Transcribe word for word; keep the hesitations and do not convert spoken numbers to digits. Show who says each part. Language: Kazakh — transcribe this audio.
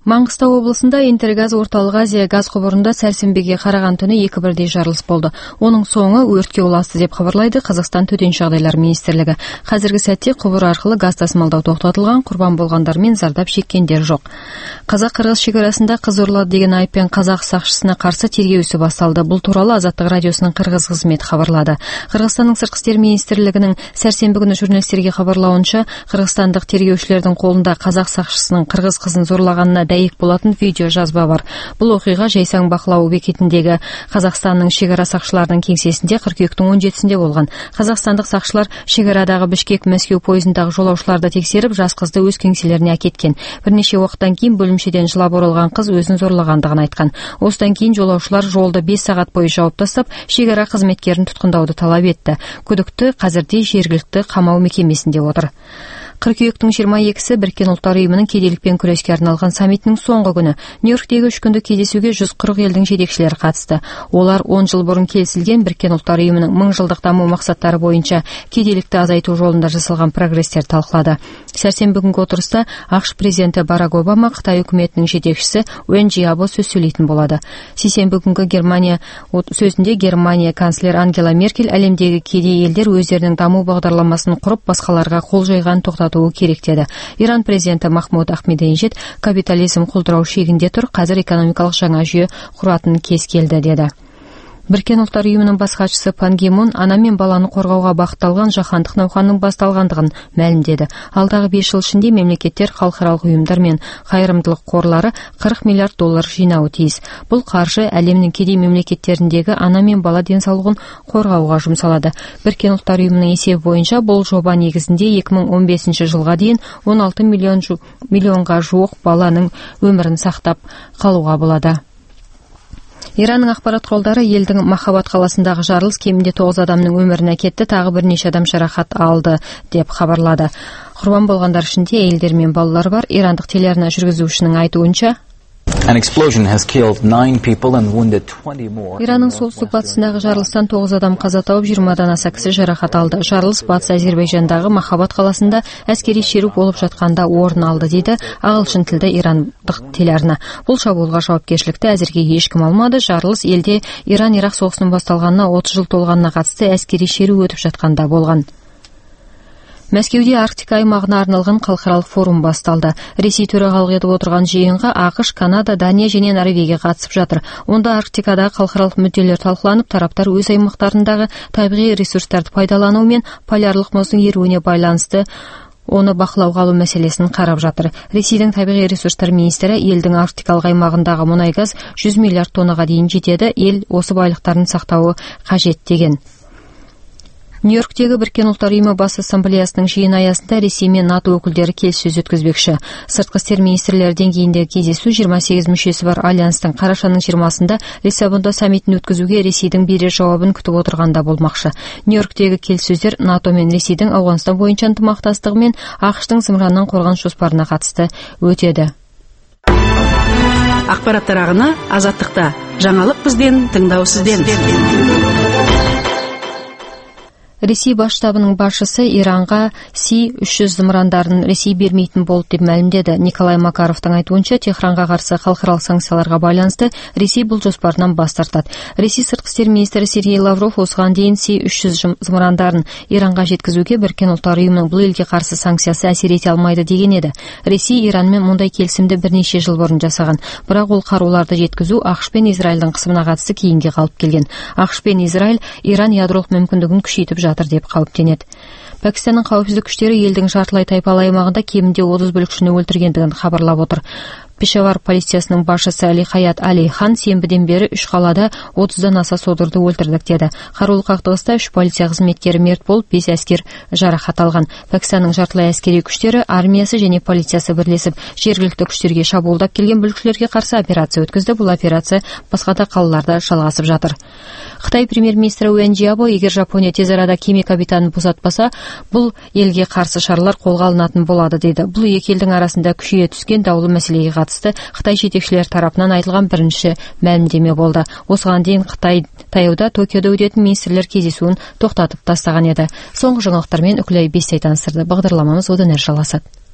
Speaker 1: Маңғыстау облысында Интергаз Орталық Азия газ құбырында сәрсенбіге қараған түні екі бірдей жарылыс болды. Оның соңы өртке ұласты деп хабарлайды Қазақстан Төтенше жағдайлар министрлігі. Қазіргі сәтте құбыр арқылы газ тасымалдау тоқтатылған, құрбан болғандар мен зардап шеккендер жоқ. Қазақ-қырғыз шекарасында қыз ұрлады деген айыппен қазақ сақшысына қарсы тергеу ісі басталды. Бұл туралы Азаттық радиосының қырғыз қызметі хабарлады. Қырғызстанның сыртқы істер министрлігінің сәрсенбі күні журналистерге хабарлауынша, қырғызстандық тергеушілердің қолында қазақ сақшысының қырғыз қызын зорлағанына дәйек болатын видео жазба бар. Бұл оқиға Жайсаң бақылау бекетіндегі Қазақстанның шекара сақшыларының кеңсесінде қыркүйектің он жетісінде болған. Қазақстандық сақшылар шекарадағы Бішкек-Мәскеу пойызындағы жолаушыларды тексеріп, жас қызды өз кеңселеріне әкеткен. Бірнеше уақыттан кейін бөлімшеден жылап оралған қыз өзін зорлағандығын айтқан. Осыдан кейін жолаушылар жолды бес сағат бойы жауып тастап, шекара қызметкерін тұтқындауды талап етті. Күдікті қазірде жергілікті қамау мекемесінде отыр. Қыркүйектің жиырма екісі Біріккен ұлттар ұйымының кедейлікпен күреске арналған саммитінің соңғы күні. Нью-Йорктегі үш күндік кездесуге жүз қырық елдің жетекшілері қатысты. Олар он жыл бұрын келісілген Біріккен ұлттар ұйымының мың жылдық даму мақсаттары бойынша кедейлікті азайту жолында жасалған прогрестер талқылады. Сәрсенбі күнгі отырыста ақш президенті Барак Обама, Қытай үкіметінің жетекшісі Уэн Жиабо сөз сөйлейтін болады. Сейсенбі күнгі Германия сөзінде Германия канцлер Ангела Меркель әлемдегі кедей елдер өздерінің даму бағдарламасын құрып, басқаларға қол жайған тоқтатуы керек деді. Иран президенті Махмуд Ахмединежад капитализм құлдырау шегінде тұр, қазір экономикалық жаңа жүйе құратын кез келді деді. Біріккен ұлттар ұйымының бас хатшысы Пан Ги Мун ана мен баланы қорғауға бағытталған жаһандық науқанның басталғандығын мәлімдеді. Алдағы бес жыл ішінде мемлекеттер, халықаралық ұйымдар мен қайырымдылық қорлары қырық миллиард доллар жинауы тиіс. Бұл қаржы әлемнің кедей мемлекеттеріндегі ана мен бала денсаулығын қорғауға жұмсалады. Біріккен ұлттар ұйымының есебі бойынша бұл жоба негізінде екі мың он бесінші жылға дейін он алты миллион жу... миллионға жуық баланың өмірін сақтап қалуға болады. Иранның ақпарат құралдары елдің Махаббат қаласындағы жарылыс кемінде тоғыз адамның өмірін әкетті, тағы бірнеше адам жарақат алды деп хабарлады. Құрбан болғандар ішінде әйелдер мен балалар бар. Ирандық телеарна жүргізушінің айтуынша, Иранның солтүстік батысындағы жарылыстан тоғыз адам қаза тауып, жиырмадан аса кісі жарақат алды. Жарылыс батыс Әзербайжандағы Махаббат қаласында әскери шеру болып жатқанда орын алды, дейді ағылшын тілді ирандық телеарна. Бұл шабуылға жауапкершілікті әзірге ешкім алмады. Жарылыс елде Иран-Ирақ соғысының басталғанына отыз жыл толғанына қатысты әскери шеру өтіп жатқанда болған. Мәскеуде Арктика аймағына арналған халықаралық форум басталды. Ресей төрағалық етіп отырған жиынға ақш, Канада, Дания және Норвегия қатысып жатыр. Онда Арктикадағы халықаралық мүдделер талқыланып, тараптар өз аймақтарындағы табиғи ресурстарды пайдалану мен полярлық мұздың еруіне байланысты оны бақылауға алу мәселесін қарап жатыр. Ресейдің табиғи ресурстар министрі елдің арктикалық аймағындағы мұнай газ жүз миллиард тоннаға дейін жетеді. Ел осы байлықтарын сақтауы қажет деген. Нью-Йорктегі Біріккен ұлттар ұйымы бас ассамблеясының жиыны аясында Ресей мен НАТО өкілдері келіссөз өткізбекші. Сыртқы істер министрлері деңгейіндегі кездесу жиырма сегіз мүшесі бар альянстың қарашаның жиырмасында Лиссабонда саммитін өткізуге Ресейдің берер жауабын күтіп отырғанда болмақшы. Нью-Йорктегі келіссөздер НАТО мен Ресейдің Ауғанстан бойынша ынтымақтастығы мен ақштың зымыраннан қорғаныс жоспарына қатысты өтеді.
Speaker 2: Ақпараттар ағыны Азаттықта. Жаңалық бізден, тыңдау сізден.
Speaker 1: Ресей бас штабының басшысы Иранға Си үш жүз зымырандарын Ресей бермейтін болды деп мәлімдеді. Николай Макаровтың айтуынша, Техранға қарсы халықаралық санкцияларға байланысты Ресей бұл жоспарынан бас тартады. Ресей сыртқы істер министрі Сергей Лавров осыған дейін Си үш жүз зымырандарын Иранға жеткізуге Біріккен ұлттар ұйымының бұл елге қарсы санкциясы әсер ете алмайды деген еді. Ресей Иранмен мұндай келісімді бірнеше жыл бұрын жасаған, бірақ ол қаруларды жеткізу ақш пен Израильдің қысымына қатысты кейінге қалып келген. ақш пен Израиль Иран ядролық мүмкіндігін күшейтіп жатыр деп қауіптенеді. Пәкістанның қауіпсіздік күштері елдің жартылай тайпалы аймағында кемінде отыз бүлікшіні өлтіргендігін хабарлап отыр. Пешавар полициясының басшысы Али Хаят Али Хан сенбіден бері үш қалада отыздан аса содырды өлтірдік деді. Қарулы қақтығыста үш полиция қызметкері мерт болып, бес әскер жарақат алған. Пәкістанның жартылай әскери күштері, армиясы және полициясы бірлесіп жергілікті күштерге шабуылдап келген бүлікшілерге қарсы операция өткізді. Бұл операция басқа да қалаларда жалғасып жатыр. Қытай премьер-министрі Уэн Жиабо, егер Жапония тез арада кеме капитанын босатпаса, бұл елге қарсы шаралар қолға алынатын болады дейді. Бұл екі елдің арасында күшейе түскен даулы мәселеге қатысты Қытай жетекшілер тарапынан айтылған бірінші мәлімдеме болды. Осыған дейін Қытай таяуда Токиода өтетін министрлер кездесуін тоқтатып тастаған еді. Соңғы жаңалықтармен Үкілай Бестай таныстырды. Бағдарламамыз одан әрі жалғасады.